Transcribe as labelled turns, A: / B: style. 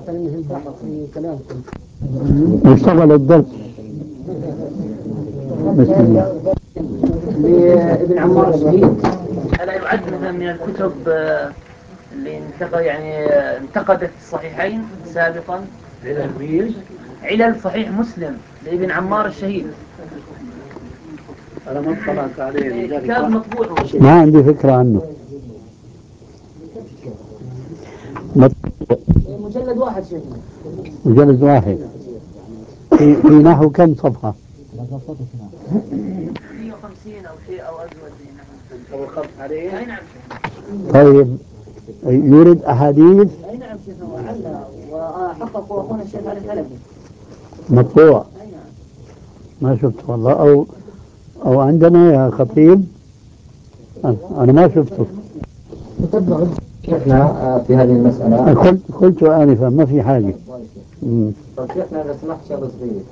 A: انه في كلامكم
B: اشتغل الدرس
A: لابن عمار الشهيد.
C: ألا يعد مثلا من الكتب اللي انتقدت الصحيحين سابقا؟ علل صحيح مسلم لابن عمار الشهيد.
D: أنا ما اطلعت عليه
C: كتاب مطبوع.
B: ما عندي فكرة عنه.
A: مجلد واحد شيخنا.
B: مجلد واحد في نحو كم صفحة؟
C: 150 أو شيء أو أزود.
D: أو خط عليه.
C: أي نعم.
B: طيب يورد أحاديث؟
A: أي نعم شيخنا، وعلّا وحققوا أخونا الشيخ علي الحلبي.
B: مطبوع؟
A: أي نعم.
B: ما شفته والله. أو عندنا يا خطيب؟ أنا ما شفته.
E: تتبع شيخنا في هذه المسألة.
B: قلت آنفا ما في حاجة.
E: طيب شيخنا لو سمحت شغله صغيرة.